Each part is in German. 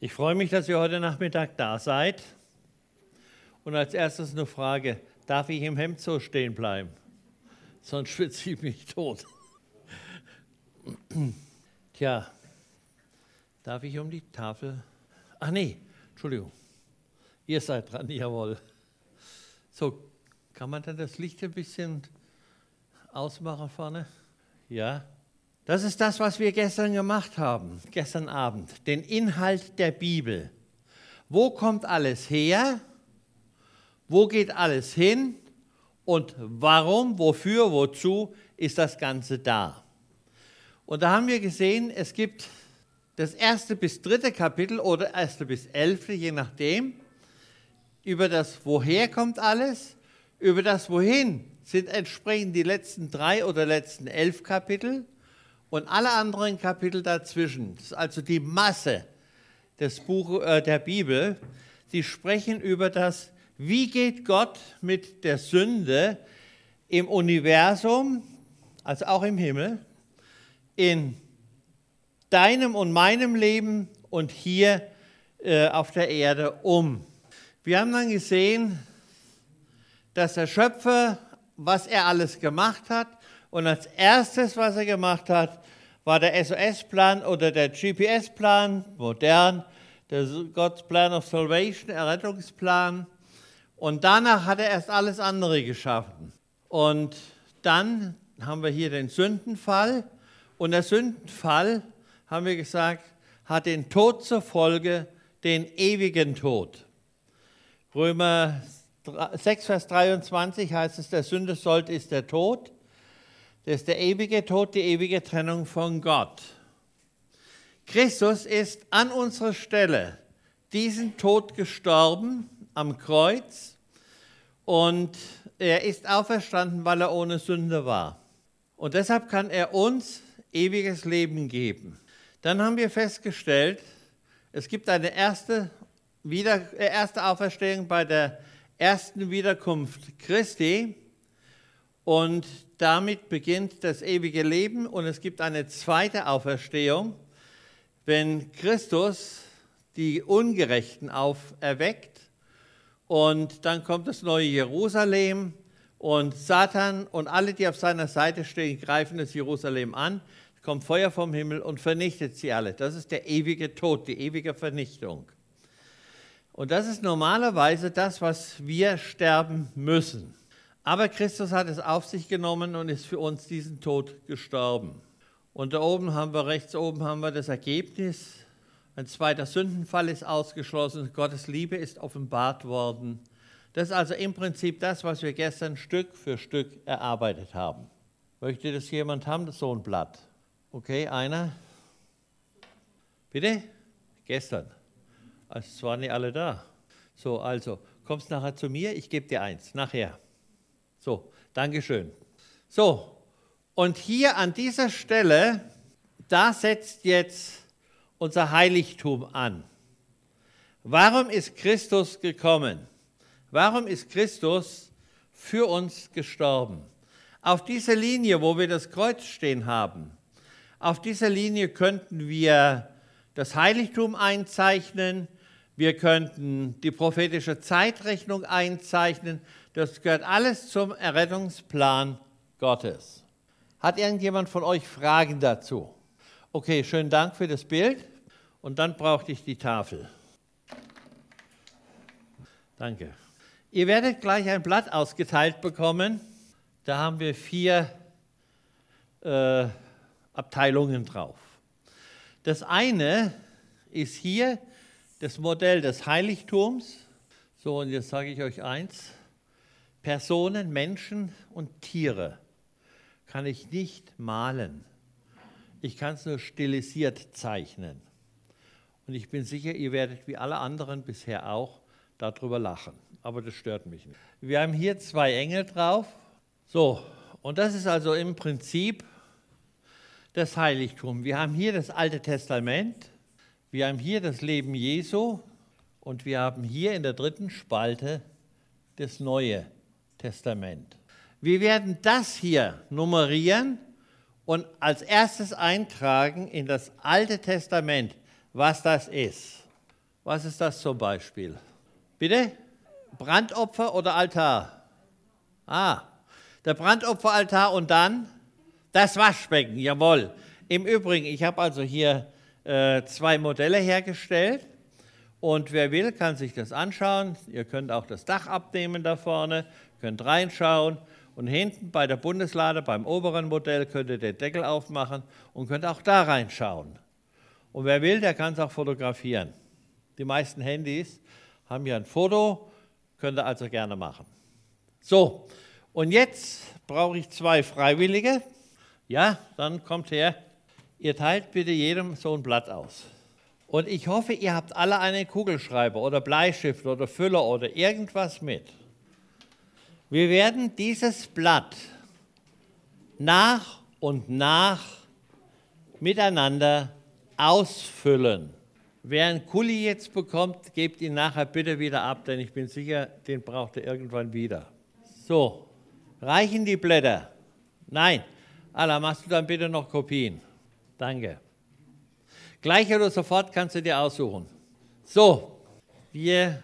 Ich freue mich, dass ihr heute Nachmittag da seid. Und als erstes eine Frage: Darf ich im Hemd so stehen bleiben? Sonst schwitze ich mich tot. Tja, darf ich um die Tafel? Ach nee, Entschuldigung. Ihr seid dran, jawohl. So, kann man dann das Licht ein bisschen ausmachen vorne? Ja. Das ist das, was wir gestern gemacht haben, gestern Abend. Den Inhalt der Bibel. Wo kommt alles her? Wo geht alles hin? Und warum, wofür, wozu ist das Ganze da? Und da haben wir gesehen, es gibt das 1. bis 3. Kapitel oder 1. bis 11., je nachdem. Über das Woher kommt alles, über das Wohin sind entsprechend die letzten 3 oder letzten 11 Kapitel. Und alle anderen Kapitel dazwischen, das ist also die Masse des der Bibel, die sprechen über das, wie geht Gott mit der Sünde im Universum, also auch im Himmel, in deinem und meinem Leben und hier auf der Erde um. Wir haben dann gesehen, dass der Schöpfer, was er alles gemacht hat, und als erstes, was er gemacht hat, war der SOS-Plan oder der GPS-Plan, modern, der God's Plan of Salvation, Errettungsplan. Und danach hat er erst alles andere geschaffen. Und dann haben wir hier den Sündenfall. Und der Sündenfall, haben wir gesagt, hat den Tod zur Folge, den ewigen Tod. Römer 6, Vers 23 heißt es, der Sündensold ist der Tod. Das ist der ewige Tod, die ewige Trennung von Gott. Christus ist an unserer Stelle diesen Tod gestorben am Kreuz und er ist auferstanden, weil er ohne Sünde war. Und deshalb kann er uns ewiges Leben geben. Dann haben wir festgestellt, es gibt eine erste Auferstehung bei der ersten Wiederkunft Christi. Und damit beginnt das ewige Leben und es gibt eine zweite Auferstehung, wenn Christus die Ungerechten auferweckt und dann kommt das neue Jerusalem und Satan und alle, die auf seiner Seite stehen, greifen das Jerusalem an, es kommt Feuer vom Himmel und vernichtet sie alle. Das ist der ewige Tod, die ewige Vernichtung. Und das ist normalerweise das, was wir sterben müssen. Aber Christus hat es auf sich genommen und ist für uns diesen Tod gestorben. Und da oben rechts oben haben wir das Ergebnis. Ein zweiter Sündenfall ist ausgeschlossen. Gottes Liebe ist offenbart worden. Das ist also im Prinzip das, was wir gestern Stück für Stück erarbeitet haben. Möchte das jemand haben, so ein Blatt? Okay, einer? Bitte? Gestern. Also es waren nicht alle da. So, also, kommst nachher zu mir, ich gebe dir eins, nachher. So, Dankeschön. So, und hier an dieser Stelle, da setzt jetzt unser Heiligtum an. Warum ist Christus gekommen? Warum ist Christus für uns gestorben? Auf dieser Linie, wo wir das Kreuz stehen haben, auf dieser Linie könnten wir das Heiligtum einzeichnen, wir könnten die prophetische Zeitrechnung einzeichnen. Das gehört alles zum Errettungsplan Gottes. Hat irgendjemand von euch Fragen dazu? Okay, schönen Dank für das Bild. Und dann brauchte ich die Tafel. Danke. Ihr werdet gleich ein Blatt ausgeteilt bekommen. Da haben wir 4 Abteilungen drauf. Das eine ist hier das Modell des Heiligtums. So, und jetzt sage ich euch eins. Personen, Menschen und Tiere kann ich nicht malen. Ich kann es nur stilisiert zeichnen. Und ich bin sicher, ihr werdet wie alle anderen bisher auch darüber lachen. Aber das stört mich nicht. Wir haben hier 2 Engel drauf. So, und das ist also im Prinzip das Heiligtum. Wir haben hier das Alte Testament, wir haben hier das Leben Jesu und wir haben hier in der 3. Spalte das Neue Testament. Wir werden das hier nummerieren und als erstes eintragen in das Alte Testament, was das ist. Was ist das zum Beispiel? Bitte? Brandopfer oder Altar? Der Brandopferaltar und dann das Waschbecken, jawohl. Im Übrigen, ich habe also hier 2 Modelle hergestellt und wer will, kann sich das anschauen. Ihr könnt auch das Dach abnehmen da vorne, könnt reinschauen und hinten bei der Bundeslade, beim oberen Modell, könnt ihr den Deckel aufmachen und könnt auch da reinschauen. Und wer will, der kann es auch fotografieren. Die meisten Handys haben ja ein Foto, könnt ihr also gerne machen. So, und jetzt brauche ich 2 Freiwillige. Ja, dann kommt her. Ihr teilt bitte jedem so ein Blatt aus. Und ich hoffe, ihr habt alle einen Kugelschreiber oder Bleistift oder Füller oder irgendwas mit. Wir werden dieses Blatt nach und nach miteinander ausfüllen. Wer einen Kuli jetzt bekommt, gebt ihn nachher bitte wieder ab, denn ich bin sicher, den braucht er irgendwann wieder. So, reichen die Blätter? Nein. Alla, machst du dann bitte noch Kopien? Danke. Gleich oder sofort kannst du dir aussuchen. So, wir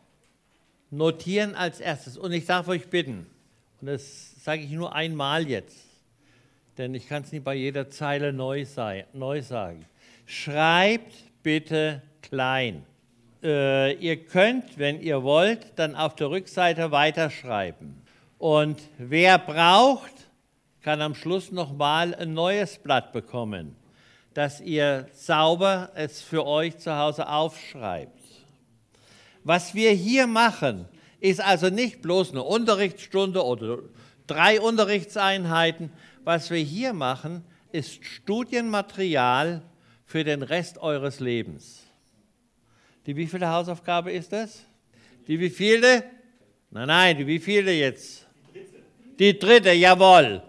notieren als erstes. Und ich darf euch bitten, und das sage ich nur einmal jetzt, denn ich kann es nicht bei jeder Zeile neu sagen. Schreibt bitte klein. Ihr könnt, wenn ihr wollt, dann auf der Rückseite weiterschreiben. Und wer braucht, kann am Schluss nochmal ein neues Blatt bekommen, dass ihr sauber es für euch zu Hause aufschreibt. Was wir hier machen, ist also nicht bloß eine Unterrichtsstunde oder 3 Unterrichtseinheiten. Was wir hier machen, ist Studienmaterial für den Rest eures Lebens. Die wievielte Hausaufgabe ist das? Die wievielte? Nein, die wievielte jetzt? Die dritte, jawohl.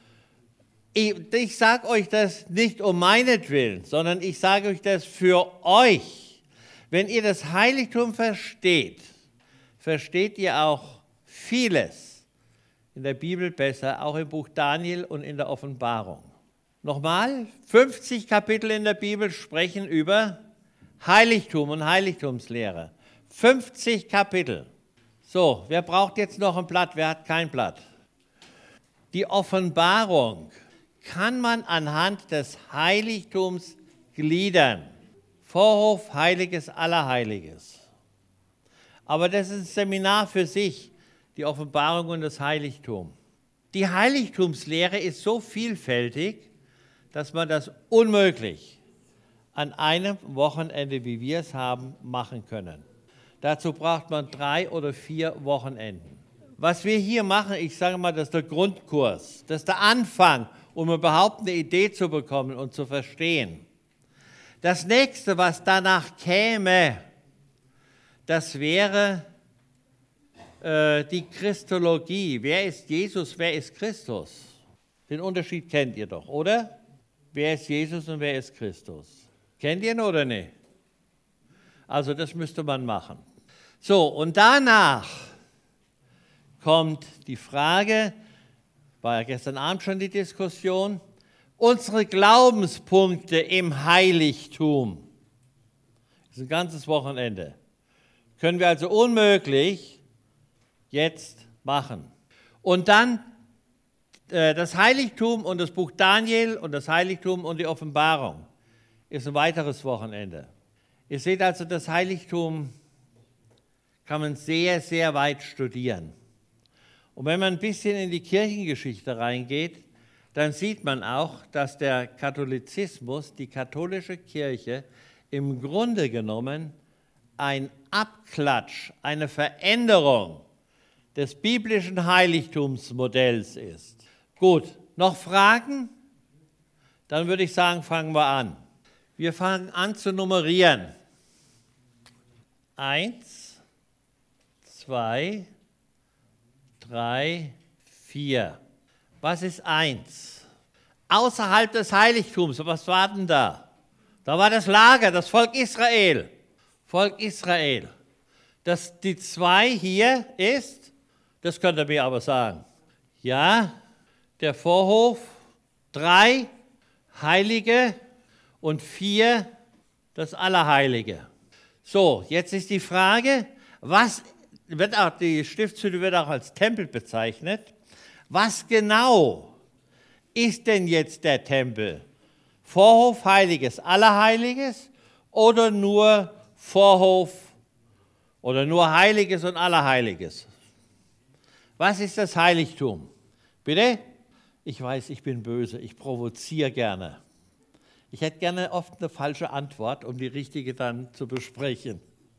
Ich sage euch das nicht um meinetwillen, sondern ich sage euch das für euch. Wenn ihr das Heiligtum versteht, versteht ihr auch vieles in der Bibel besser, auch im Buch Daniel und in der Offenbarung. Nochmal, 50 Kapitel in der Bibel sprechen über Heiligtum und Heiligtumslehre. 50 Kapitel. So, wer braucht jetzt noch ein Blatt? Wer hat kein Blatt? Die Offenbarung kann man anhand des Heiligtums gliedern. Vorhof, Heiliges, Allerheiliges. Aber das ist ein Seminar für sich, die Offenbarung und das Heiligtum. Die Heiligtumslehre ist so vielfältig, dass man das unmöglich an einem Wochenende, wie wir es haben, machen können. Dazu braucht man 3 oder 4 Wochenenden. Was wir hier machen, ich sage mal, das ist der Grundkurs, das ist der Anfang, um überhaupt eine Idee zu bekommen und zu verstehen. Das nächste, was danach käme, das wäre die Christologie. Wer ist Jesus, wer ist Christus? Den Unterschied kennt ihr doch, oder? Wer ist Jesus und wer ist Christus? Kennt ihr ihn oder nicht? Also das müsste man machen. So, und danach kommt die Frage, war ja gestern Abend schon die Diskussion, unsere Glaubenspunkte im Heiligtum. Das ist ein ganzes Wochenende. Können wir also unmöglich jetzt machen. Und dann das Heiligtum und das Buch Daniel und das Heiligtum und die Offenbarung ist ein weiteres Wochenende. Ihr seht also, das Heiligtum kann man sehr, sehr weit studieren. Und wenn man ein bisschen in die Kirchengeschichte reingeht, dann sieht man auch, dass der Katholizismus, die katholische Kirche, im Grunde genommen ein Abklatsch, eine Veränderung des biblischen Heiligtumsmodells ist. Gut, noch Fragen? Dann würde ich sagen, fangen wir an. Wir fangen an zu nummerieren. 1, 2, 3, 4. Was ist 1? Außerhalb des Heiligtums, was war denn da? Da war das Lager, das Volk Israel. Volk Israel. Die 2 hier ist, das könnt ihr mir aber sagen. Ja, der Vorhof, 3 Heilige und 4 das Allerheilige. So, jetzt ist die Frage, die Stiftshütte wird auch als Tempel bezeichnet. Was genau ist denn jetzt der Tempel? Vorhof, Heiliges, Allerheiliges oder nur Vorhof oder nur Heiliges und Allerheiliges? Was ist das Heiligtum? Bitte? Ich weiß, ich bin böse, ich provoziere gerne. Ich hätte gerne oft eine falsche Antwort, um die richtige dann zu besprechen.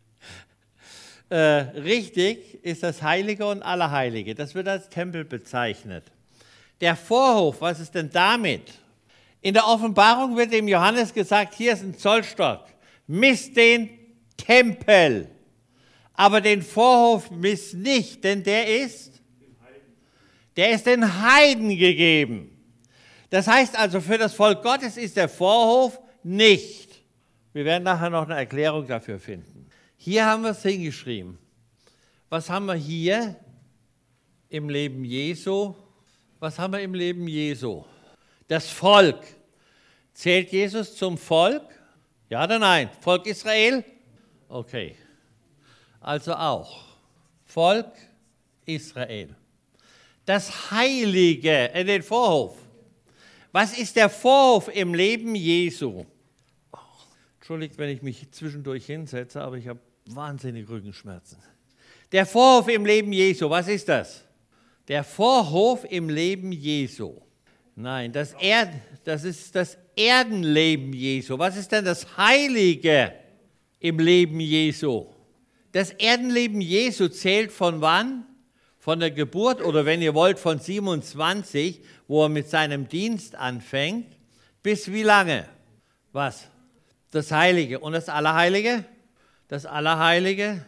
Richtig ist das Heilige und Allerheilige. Das wird als Tempel bezeichnet. Der Vorhof, was ist denn damit? In der Offenbarung wird dem Johannes gesagt, hier ist ein Zollstock, misst den Tempel. Aber den Vorhof misst nicht, denn der ist den Heiden gegeben. Das heißt also, für das Volk Gottes ist der Vorhof nicht. Wir werden nachher noch eine Erklärung dafür finden. Hier haben wir es hingeschrieben. Was haben wir hier im Leben Jesu? Was haben wir im Leben Jesu? Das Volk. Zählt Jesus zum Volk? Ja oder nein? Volk Israel? Okay. Also auch. Volk Israel. Das Heilige, den Vorhof. Was ist der Vorhof im Leben Jesu? Oh, entschuldigt, wenn ich mich zwischendurch hinsetze, aber ich habe wahnsinnige Rückenschmerzen. Der Vorhof im Leben Jesu, was ist das? Der Vorhof im Leben Jesu. Nein, das ist das Erdenleben Jesu. Was ist denn das Heilige im Leben Jesu? Das Erdenleben Jesu zählt von wann? Von der Geburt oder wenn ihr wollt von 27, wo er mit seinem Dienst anfängt, bis wie lange? Was? Das Heilige. Und das Allerheilige? Das Allerheilige?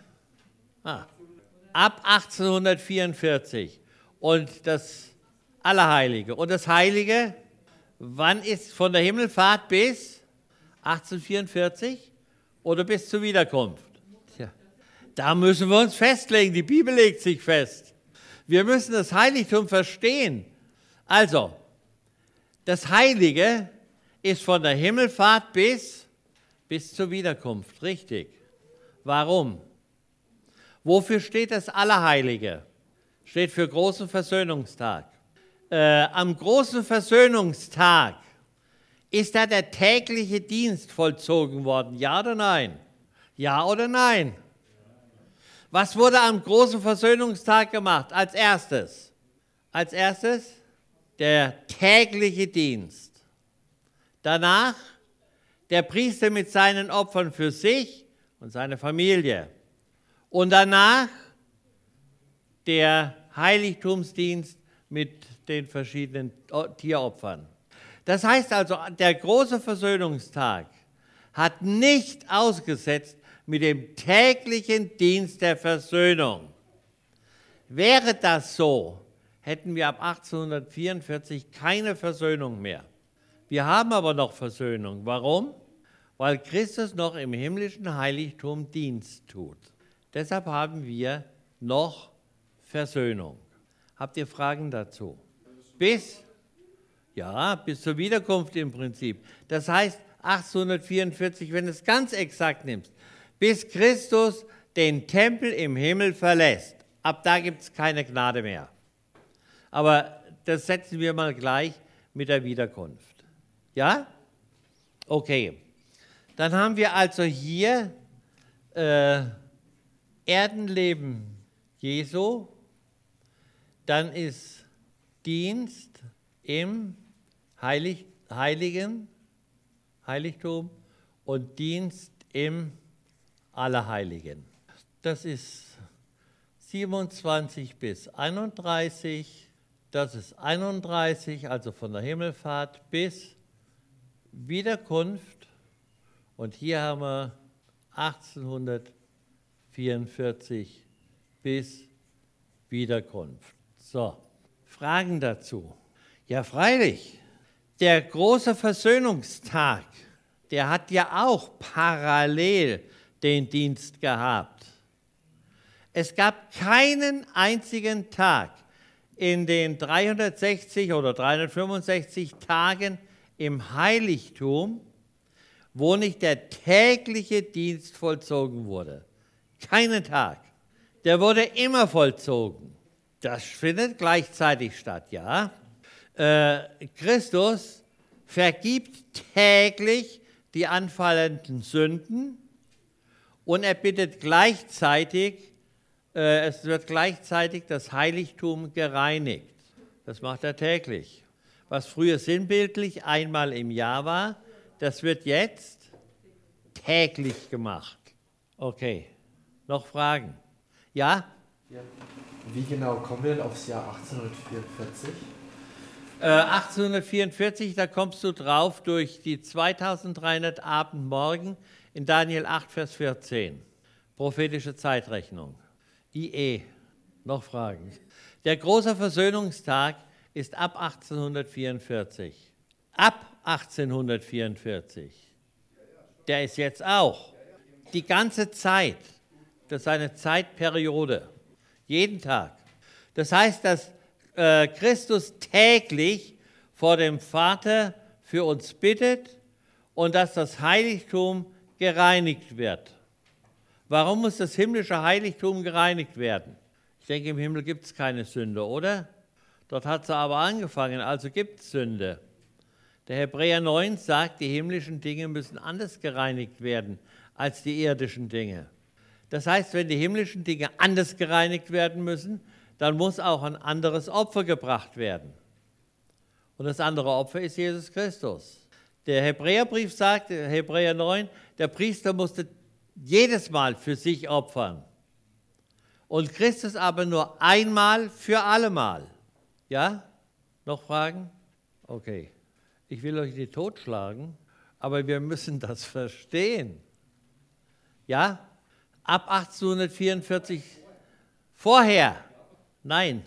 Ab 1844. Und das Allerheilige. Und das Heilige, wann ist von der Himmelfahrt bis 1844 oder bis zur Wiederkunft? Tja, da müssen wir uns festlegen. Die Bibel legt sich fest. Wir müssen das Heiligtum verstehen. Also, das Heilige ist von der Himmelfahrt bis zur Wiederkunft, richtig. Warum? Wofür steht das Allerheilige? Steht für großen Versöhnungstag. Am großen Versöhnungstag ist da der tägliche Dienst vollzogen worden, ja oder nein? Ja oder nein? Was wurde am großen Versöhnungstag gemacht als erstes? Als erstes der tägliche Dienst. Danach der Priester mit seinen Opfern für sich und seine Familie. Und danach der Heiligtumsdienst mit den verschiedenen Tieropfern. Das heißt also, der große Versöhnungstag hat nicht ausgesetzt mit dem täglichen Dienst der Versöhnung. Wäre das so, hätten wir ab 1844 keine Versöhnung mehr. Wir haben aber noch Versöhnung. Warum? Weil Christus noch im himmlischen Heiligtum Dienst tut. Deshalb haben wir noch Versöhnung. Habt ihr Fragen dazu? Bis zur Wiederkunft im Prinzip. Das heißt 1844, wenn du es ganz exakt nimmst, bis Christus den Tempel im Himmel verlässt. Ab da gibt es keine Gnade mehr. Aber das setzen wir mal gleich mit der Wiederkunft. Ja? Okay. Dann haben wir also hier Erdenleben Jesu. Dann ist Dienst im Heiligtum und Dienst im Allerheiligen. Das ist 27 bis 31, das ist 31, also von der Himmelfahrt bis Wiederkunft. Und hier haben wir 1844 bis Wiederkunft. So, Fragen dazu? Ja, freilich. Der große Versöhnungstag, der hat ja auch parallel den Dienst gehabt. Es gab keinen einzigen Tag in den 360 oder 365 Tagen im Heiligtum, wo nicht der tägliche Dienst vollzogen wurde. Keinen Tag. Der wurde immer vollzogen. Das findet gleichzeitig statt, ja. Christus vergibt täglich die anfallenden Sünden und er bittet gleichzeitig, es wird gleichzeitig das Heiligtum gereinigt. Das macht er täglich. Was früher sinnbildlich einmal im Jahr war, das wird jetzt täglich gemacht. Okay, noch Fragen? Ja? Ja. Wie genau kommen wir denn aufs Jahr 1844? 1844, da kommst du drauf durch die 2300 Abendmorgen in Daniel 8, Vers 14. Prophetische Zeitrechnung. IE. Noch Fragen? Der große Versöhnungstag ist ab 1844. Ab 1844. Der ist jetzt auch. Die ganze Zeit. Das ist eine Zeitperiode. Jeden Tag. Das heißt, dass Christus täglich vor dem Vater für uns bittet und dass das Heiligtum gereinigt wird. Warum muss das himmlische Heiligtum gereinigt werden? Ich denke, im Himmel gibt es keine Sünde, oder? Dort hat sie aber angefangen, also gibt es Sünde. Der Hebräer 9 sagt, die himmlischen Dinge müssen anders gereinigt werden als die irdischen Dinge. Das heißt, wenn die himmlischen Dinge anders gereinigt werden müssen, dann muss auch ein anderes Opfer gebracht werden. Und das andere Opfer ist Jesus Christus. Der Hebräerbrief sagt, Hebräer 9, der Priester musste jedes Mal für sich opfern. Und Christus aber nur einmal für allemal. Ja? Noch Fragen? Okay. Ich will euch nicht totschlagen, aber wir müssen das verstehen. Ja? Ab 1844 vorher. Nein,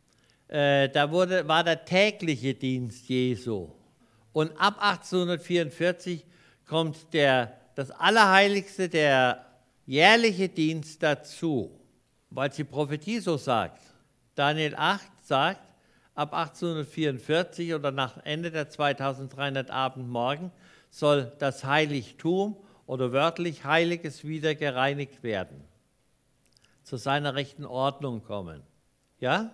war der tägliche Dienst Jesu. Und ab 1844 kommt das Allerheiligste, der jährliche Dienst dazu, weil es die Prophetie so sagt. Daniel 8 sagt, ab 1844 oder nach Ende der 2300 Abendmorgen soll das Heiligtum oder wörtlich Heiliges wieder gereinigt werden, zu seiner rechten Ordnung kommen. Ja?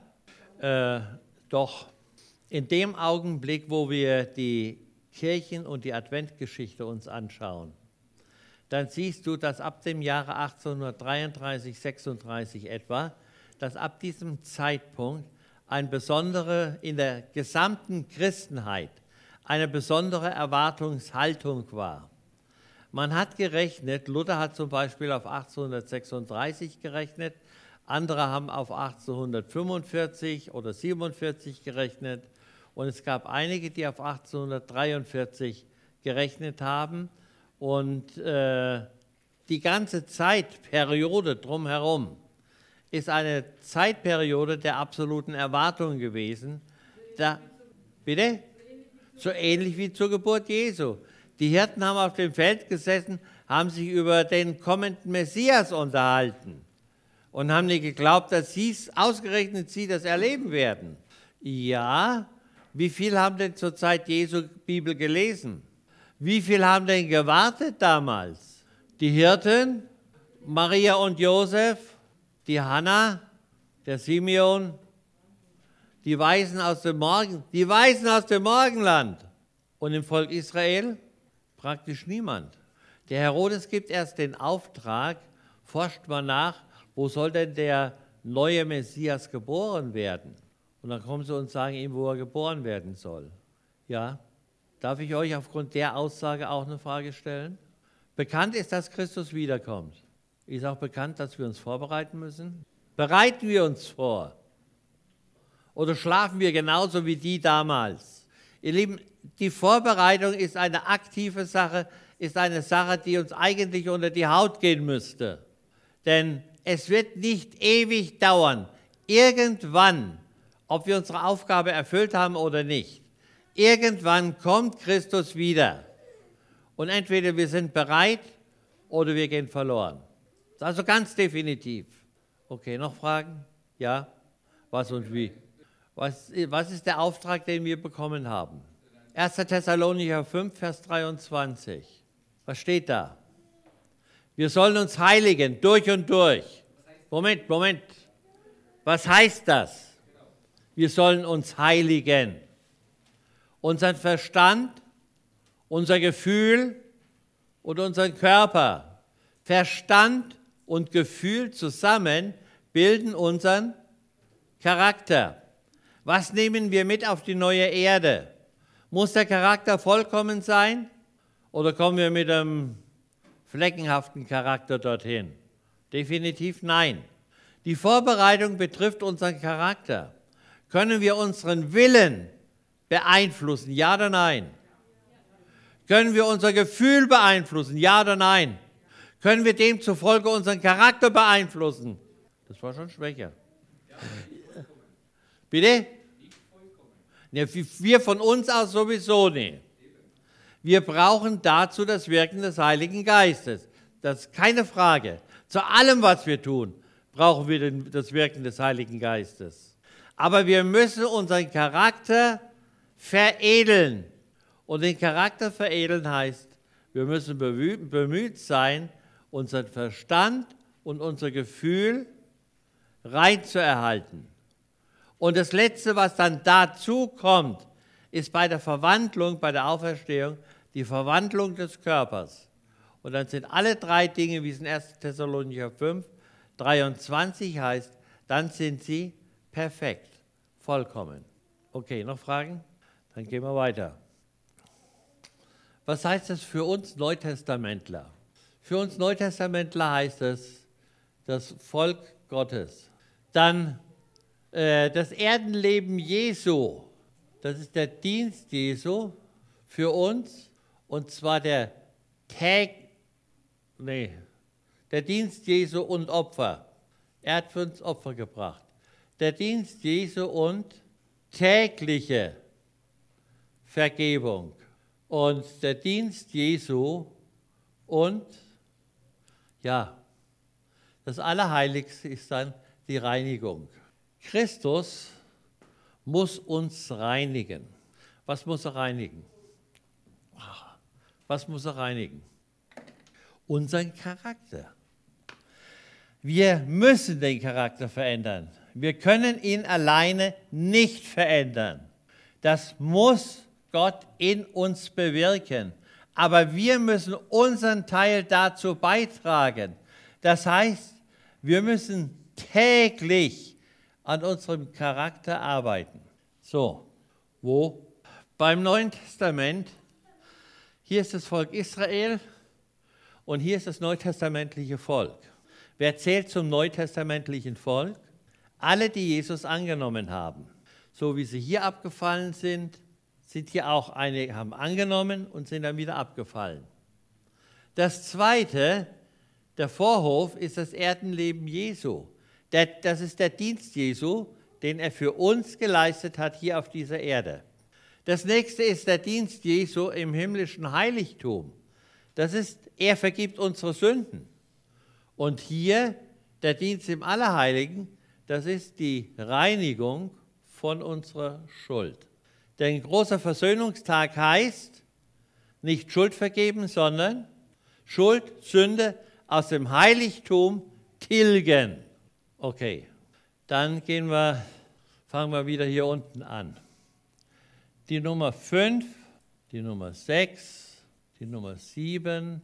Doch in dem Augenblick, wo wir die Kirchen- und die Adventgeschichte uns anschauen, dann siehst du, dass ab dem Jahre 1833, 36 etwa, dass ab diesem Zeitpunkt in der gesamten Christenheit eine besondere Erwartungshaltung war. Man hat gerechnet, Luther hat zum Beispiel auf 1836 gerechnet, andere haben auf 1845 oder 47 gerechnet und es gab einige, die auf 1843 gerechnet haben. Und die ganze Zeitperiode drumherum ist eine Zeitperiode der absoluten Erwartung gewesen. Bitte? So ähnlich wie zur Geburt Jesu. Die Hirten haben auf dem Feld gesessen, haben sich über den kommenden Messias unterhalten und haben nicht geglaubt, dass ausgerechnet sie das erleben werden. Ja, wie viel haben denn zur Zeit Jesu Bibel gelesen? Wie viel haben denn gewartet damals? Die Hirten, Maria und Josef, die Hannah, der Simeon, die Weisen aus dem Morgenland. Und im Volk Israel praktisch niemand. Der Herodes gibt erst den Auftrag, forscht mal nach, wo soll denn der neue Messias geboren werden? Und dann kommen sie und sagen ihm, wo er geboren werden soll. Ja, darf ich euch aufgrund der Aussage auch eine Frage stellen? Bekannt ist, dass Christus wiederkommt. Ist auch bekannt, dass wir uns vorbereiten müssen? Bereiten wir uns vor? Oder schlafen wir genauso wie die damals? Ihr Lieben, die Vorbereitung ist eine aktive Sache, ist eine Sache, die uns eigentlich unter die Haut gehen müsste. Denn es wird nicht ewig dauern. Irgendwann, ob wir unsere Aufgabe erfüllt haben oder nicht, irgendwann kommt Christus wieder. Und entweder wir sind bereit oder wir gehen verloren. Das ist also ganz definitiv. Okay, noch Fragen? Ja? Was und wie? Was ist der Auftrag, den wir bekommen haben? 1. Thessalonicher 5, Vers 23. Was steht da? Wir sollen uns heiligen, durch und durch. Moment. Was heißt das? Wir sollen uns heiligen. Unseren Verstand, unser Gefühl und unseren Körper. Verstand und Gefühl zusammen bilden unseren Charakter. Was nehmen wir mit auf die neue Erde? Muss der Charakter vollkommen sein oder kommen wir mit einem fleckenhaften Charakter dorthin? Definitiv nein. Die Vorbereitung betrifft unseren Charakter. Können wir unseren Willen beeinflussen? Ja oder nein? Können wir unser Gefühl beeinflussen? Ja oder nein? Können wir demzufolge unseren Charakter beeinflussen? Das war schon schwächer. Bitte? Ja, wir von uns aus sowieso nicht. Wir brauchen dazu das Wirken des Heiligen Geistes. Das ist keine Frage. Zu allem, was wir tun, brauchen wir das Wirken des Heiligen Geistes. Aber wir müssen unseren Charakter veredeln. Und den Charakter veredeln heißt, wir müssen bemüht sein, unseren Verstand und unser Gefühl rein zu erhalten. Und das Letzte, was dann dazu kommt, ist bei der Verwandlung, bei der Auferstehung, die Verwandlung des Körpers. Und dann sind alle drei Dinge, wie es in 1. Thessalonicher 5, 23 heißt, dann sind sie perfekt, vollkommen. Okay, noch Fragen? Dann gehen wir weiter. Was heißt das für uns Neutestamentler? Für uns Neutestamentler heißt es das Volk Gottes. Dann das Erdenleben Jesu, das ist der Dienst Jesu für uns, und zwar der Dienst Jesu und Opfer. Er hat für uns Opfer gebracht. Der Dienst Jesu und tägliche Vergebung. Und der Dienst Jesu und, das Allerheiligste ist dann die Reinigung. Christus muss uns reinigen. Was muss er reinigen? Was muss er reinigen? Unseren Charakter. Wir müssen den Charakter verändern. Wir können ihn alleine nicht verändern. Das muss Gott in uns bewirken. Aber wir müssen unseren Teil dazu beitragen. Das heißt, wir müssen täglich an unserem Charakter arbeiten. So, wo? Beim Neuen Testament, hier ist das Volk Israel und hier ist das neutestamentliche Volk. Wer zählt zum neutestamentlichen Volk? Alle, die Jesus angenommen haben. So wie sie hier abgefallen sind hier auch einige, haben angenommen und sind dann wieder abgefallen. Das Zweite, der Vorhof, ist das Erdenleben Jesu. Das ist der Dienst Jesu, den er für uns geleistet hat hier auf dieser Erde. Das nächste ist der Dienst Jesu im himmlischen Heiligtum. Das ist, er vergibt unsere Sünden. Und hier der Dienst im Allerheiligen, das ist die Reinigung von unserer Schuld. Denn großer Versöhnungstag heißt, nicht Schuld vergeben, sondern Schuld, Sünde aus dem Heiligtum tilgen. Okay, dann fangen wir wieder hier unten an. Die Nummer 5, die Nummer 6, die Nummer 7,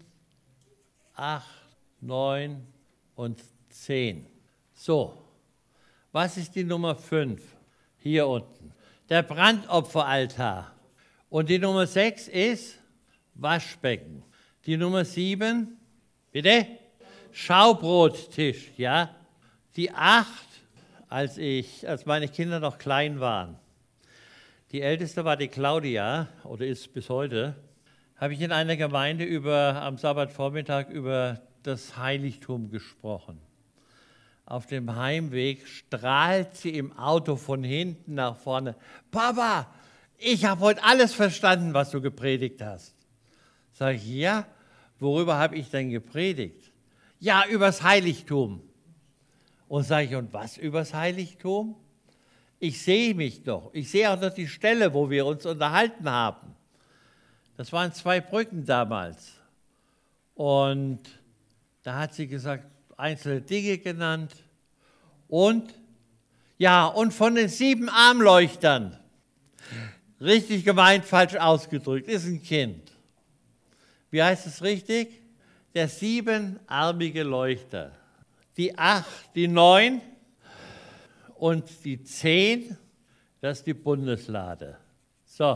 8, 9 und 10. So, was ist die Nummer 5? Hier unten. Der Brandopferaltar. Und die Nummer 6 ist Waschbecken. Die Nummer 7, bitte? Schaubrottisch, ja. Die 8, als meine Kinder noch klein waren. Die älteste war die Claudia, oder ist bis heute, habe ich in einer Gemeinde am Sabbatvormittag über das Heiligtum gesprochen. Auf dem Heimweg strahlt sie im Auto von hinten nach vorne. Papa, ich habe heute alles verstanden, was du gepredigt hast. Sag ich, ja, worüber habe ich denn gepredigt? Ja, übers Heiligtum. Und sage ich, und was übers Heiligtum? Ich sehe mich noch. Ich sehe auch noch die Stelle, wo wir uns unterhalten haben. Das waren 2 Brücken damals. Und da hat sie gesagt, einzelne Dinge genannt. Und von den 7 Armleuchtern. Richtig gemeint, falsch ausgedrückt, ist ein Kind. Wie heißt es richtig? Der 7-armige Leuchter. Die 8, die 9 und die 10, das ist die Bundeslade. So,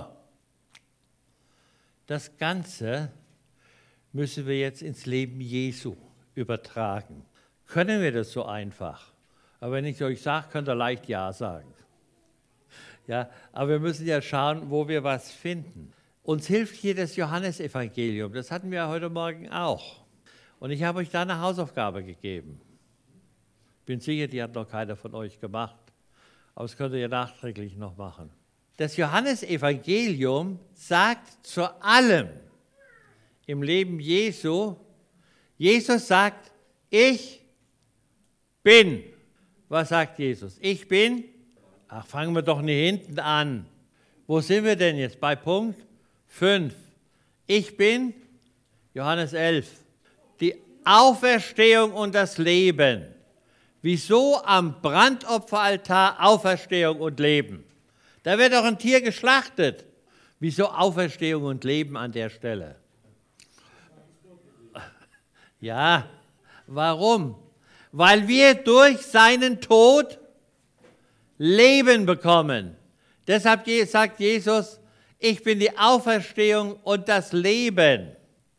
das Ganze müssen wir jetzt ins Leben Jesu übertragen. Können wir das so einfach? Aber wenn ich euch sage, könnt ihr leicht Ja sagen. Ja, aber wir müssen ja schauen, wo wir was finden. Uns hilft hier das Johannesevangelium. Das hatten wir heute Morgen auch. Und ich habe euch da eine Hausaufgabe gegeben. Bin sicher, die hat noch keiner von euch gemacht. Aber das könnt ihr nachträglich noch machen. Das Johannesevangelium sagt zu allem im Leben Jesu, Jesus sagt, ich bin. Was sagt Jesus? Ich bin. Ach, fangen wir doch nicht hinten an. Wo sind wir denn jetzt? Bei Punkt 5. Ich bin, Johannes 11, die Auferstehung und das Leben. Wieso am Brandopferaltar Auferstehung und Leben? Da wird doch ein Tier geschlachtet. Wieso Auferstehung und Leben an der Stelle? Ja, warum? Weil wir durch seinen Tod Leben bekommen. Deshalb sagt Jesus, ich bin die Auferstehung und das Leben.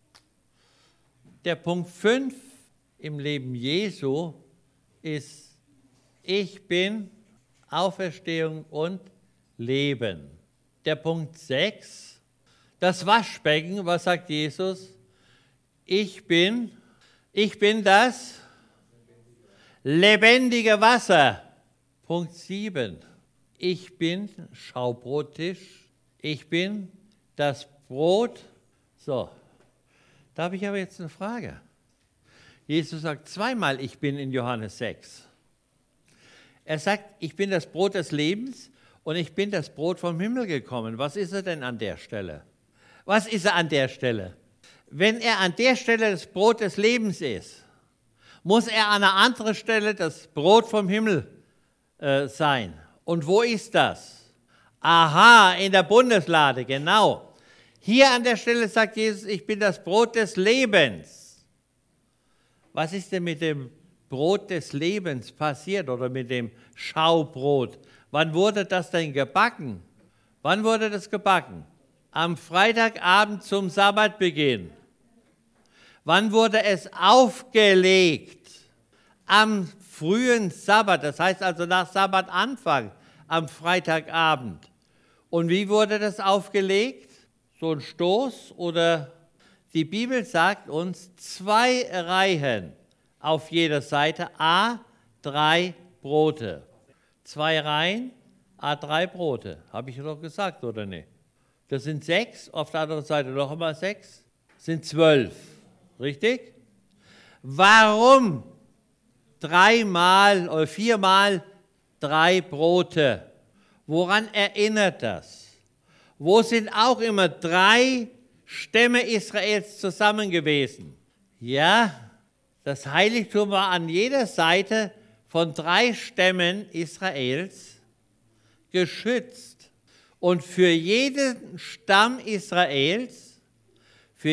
Der Punkt 5 im Leben Jesu ist, ich bin Auferstehung und Leben. Der Punkt 6, das Waschbecken, was sagt Jesus? Ich bin das lebendige Wasser. Punkt 7, ich bin Schaubrottisch, ich bin das Brot. So, da habe ich aber jetzt eine Frage. Jesus sagt zweimal, ich bin in Johannes 6. Er sagt, ich bin das Brot des Lebens und ich bin das Brot vom Himmel gekommen. Was ist er denn an der Stelle? Was ist er an der Stelle? Wenn er an der Stelle das Brot des Lebens ist, muss er an einer anderen Stelle das Brot vom Himmel sein. Und wo ist das? Aha, in der Bundeslade, genau. Hier an der Stelle sagt Jesus, ich bin das Brot des Lebens. Was ist denn mit dem Brot des Lebens passiert oder mit dem Schaubrot? Wann wurde das denn gebacken? Wann wurde das gebacken? Am Freitagabend zum Sabbatbeginn. Wann wurde es aufgelegt? Am frühen Sabbat, das heißt also nach Sabbatanfang, am Freitagabend. Und wie wurde das aufgelegt? So ein Stoß oder die Bibel sagt uns 2 Reihen auf jeder Seite, A3 Brote. 2 Reihen, A3 Brote. Habe ich doch gesagt, oder nicht? Das sind 6, auf der anderen Seite noch einmal 6, sind 12. Richtig? Warum 3-mal oder 4-mal 3 Brote? Woran erinnert das? Wo sind auch immer 3 Stämme Israels zusammen gewesen? Ja, das Heiligtum war an jeder Seite von 3 Stämmen Israels geschützt. Und für jeden Stamm Israels, für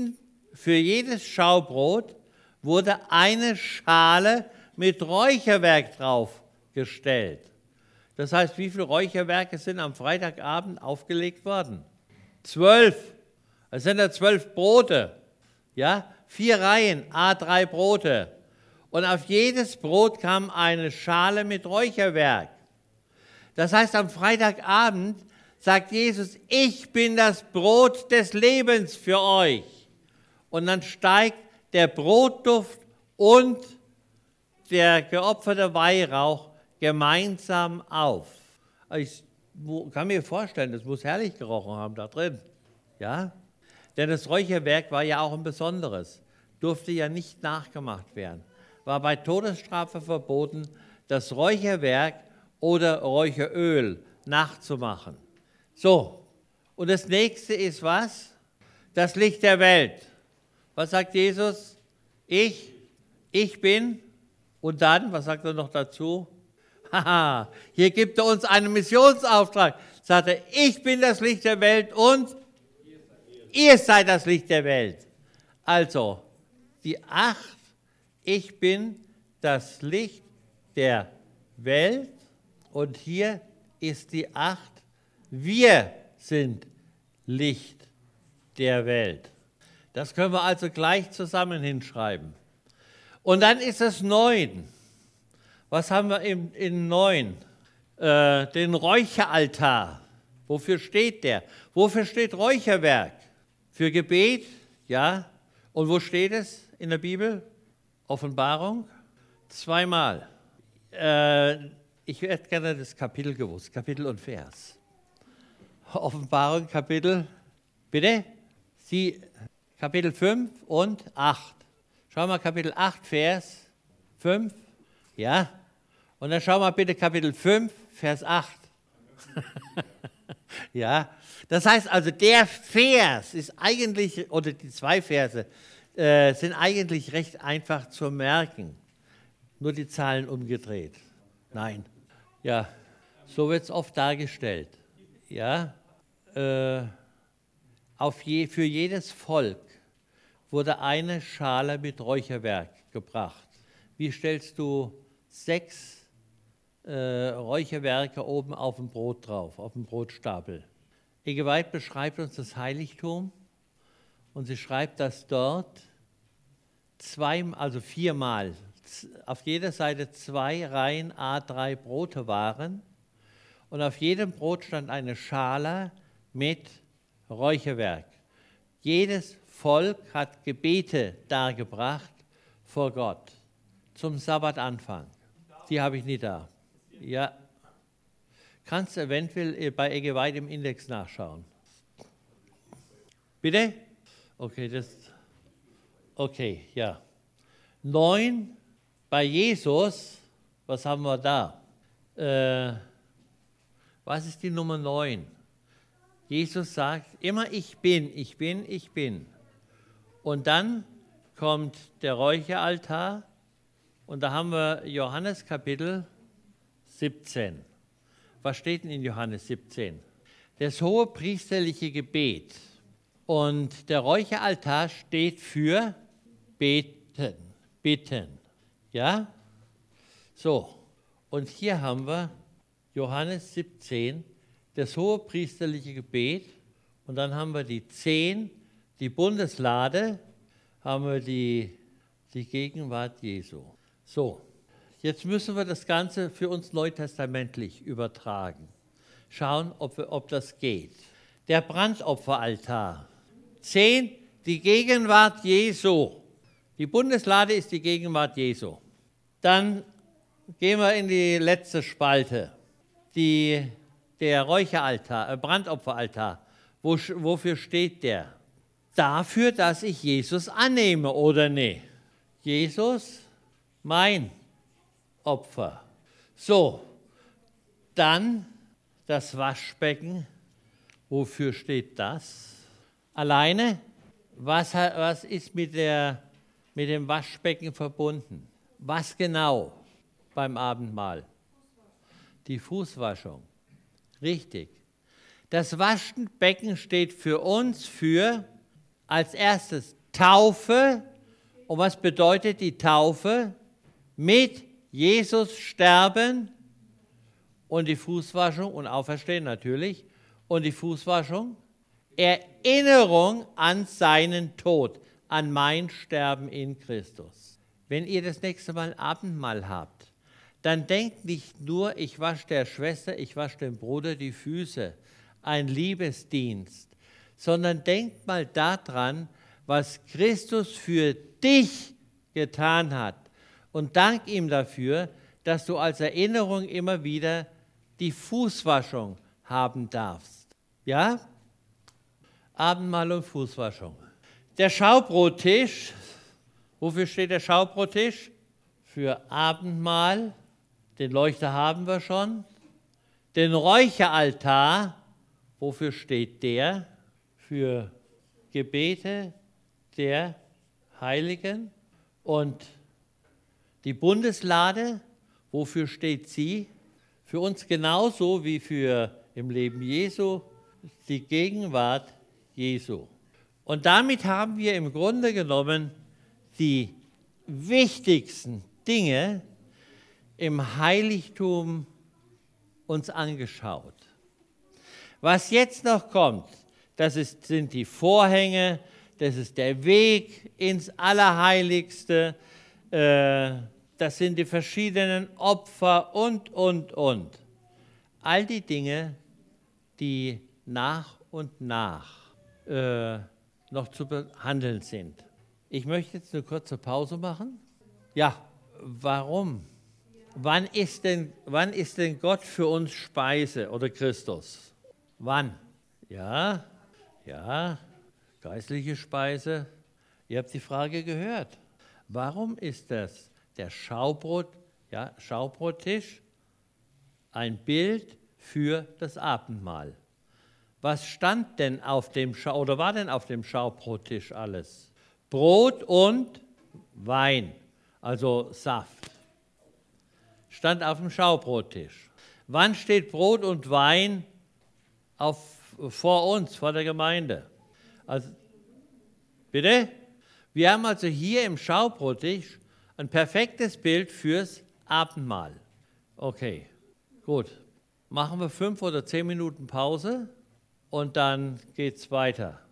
jedes Schaubrot wurde eine Schale mit Räucherwerk draufgestellt. Das heißt, wie viele Räucherwerke sind am Freitagabend aufgelegt worden? 12. Es sind ja 12 Brote. Ja? 4 Reihen, A3 Brote. Und auf jedes Brot kam eine Schale mit Räucherwerk. Das heißt, am Freitagabend sagt Jesus, ich bin das Brot des Lebens für euch. Und dann steigt der Brotduft und der geopferte Weihrauch gemeinsam auf. Ich kann mir vorstellen, das muss herrlich gerochen haben da drin. Ja? Denn das Räucherwerk war ja auch ein besonderes, durfte ja nicht nachgemacht werden. War bei Todesstrafe verboten, das Räucherwerk oder Räucheröl nachzumachen. So, und das nächste ist was? Das Licht der Welt. Was sagt Jesus? Ich bin. Und dann, was sagt er noch dazu? Haha, hier gibt er uns einen Missionsauftrag. Sagt er, ich bin das Licht der Welt und ihr seid das Licht der Welt. Also, die 8, ich bin das Licht der Welt. Und hier ist die 8, wir sind Licht der Welt. Das können wir also gleich zusammen hinschreiben. Und dann ist es 9. Was haben wir in 9? Den Räucheraltar. Wofür steht der? Wofür steht Räucherwerk? Für Gebet? Ja. Und wo steht es in der Bibel? Offenbarung? 2-mal. Ich hätte gerne das Kapitel gewusst, Kapitel und Vers. Offenbarung, Kapitel, bitte? Kapitel 5 und 8. Schau mal, Kapitel 8, Vers 5. Ja? Und dann schau mal bitte Kapitel 5, Vers 8. Ja? Das heißt also, der Vers ist eigentlich, oder die 2 Verse, sind eigentlich recht einfach zu merken. Nur die Zahlen umgedreht. Nein. Ja, so wird es oft dargestellt. Ja? Für jedes Volk wurde eine Schale mit Räucherwerk gebracht. Wie stellst du 6 Räucherwerke oben auf dem Brot drauf, auf dem Brotstapel? Eggeweit beschreibt uns das Heiligtum und sie schreibt, dass dort 4-mal auf jeder Seite 2 Reihen A3 Brote waren und auf jedem Brot stand eine Schale mit Räucherwerk. Jedes Volk hat Gebete dargebracht vor Gott zum Sabbatanfang. Die habe ich nie da. Ja. Kannst du eventuell bei Eggeweit im Index nachschauen. Bitte? Okay, ja. 9 bei Jesus, was haben wir da? Was ist die Nummer 9? Jesus sagt immer, ich bin, ich bin, ich bin. Und dann kommt der Räucheraltar und da haben wir Johannes Kapitel 17. Was steht denn in Johannes 17? Das hohe priesterliche Gebet. Und der Räucheraltar steht für beten, bitten. Ja? So, und hier haben wir Johannes 17, das hohe priesterliche Gebet. Und dann haben wir die 10, die Bundeslade, haben wir die Gegenwart Jesu. So, jetzt müssen wir das Ganze für uns neutestamentlich übertragen. Schauen, ob das geht. Der Brandopferaltar. 10, die Gegenwart Jesu. Die Bundeslade ist die Gegenwart Jesu. Dann gehen wir in die letzte Spalte. Der Räucheraltar, Brandopferaltar. Wofür steht der? Dafür, dass ich Jesus annehme, oder nicht? Jesus, mein Opfer. So, dann das Waschbecken. Wofür steht das? Alleine, was ist mit dem Waschbecken verbunden? Was genau beim Abendmahl? Die Fußwaschung. Richtig. Das Waschbecken steht für uns für als erstes Taufe. Und was bedeutet die Taufe? Mit Jesus sterben und die Fußwaschung und Auferstehen natürlich. Und die Fußwaschung, Erinnerung an seinen Tod, an mein Sterben in Christus. Wenn ihr das nächste Mal Abendmahl habt, dann denkt nicht nur, ich wasche der Schwester, ich wasche dem Bruder die Füße, ein Liebesdienst, sondern denkt mal daran, was Christus für dich getan hat und dank ihm dafür, dass du als Erinnerung immer wieder die Fußwaschung haben darfst. Ja? Abendmahl und Fußwaschung. Der Schaubrottisch, wofür steht der Schaubrottisch? Für Abendmahl, den Leuchter haben wir schon. Den Räucheraltar, wofür steht der? Für Gebete der Heiligen. Und die Bundeslade, wofür steht sie? Für uns genauso wie für im Leben Jesu die Gegenwart Jesu. Und damit haben wir im Grunde genommen die wichtigsten Dinge im Heiligtum uns angeschaut. Was jetzt noch kommt, sind die Vorhänge, das ist der Weg ins Allerheiligste, das sind die verschiedenen Opfer und. All die Dinge, die nach und nach noch zu behandeln sind. Ich möchte jetzt eine kurze Pause machen. Ja, warum? Wann ist denn Gott für uns Speise oder Christus? Wann? Ja, geistliche Speise. Ihr habt die Frage gehört. Warum ist das der Schaubrottisch ein Bild für das Abendmahl? Was stand denn auf dem oder war denn auf dem Schaubrottisch alles? Brot und Wein, also Saft, stand auf dem Schaubrottisch. Wann steht Brot und Wein vor uns, vor der Gemeinde? Also, bitte? Wir haben also hier im Schaubrottisch ein perfektes Bild fürs Abendmahl. Okay, gut. Machen wir 5 oder 10 Minuten Pause und dann geht's weiter.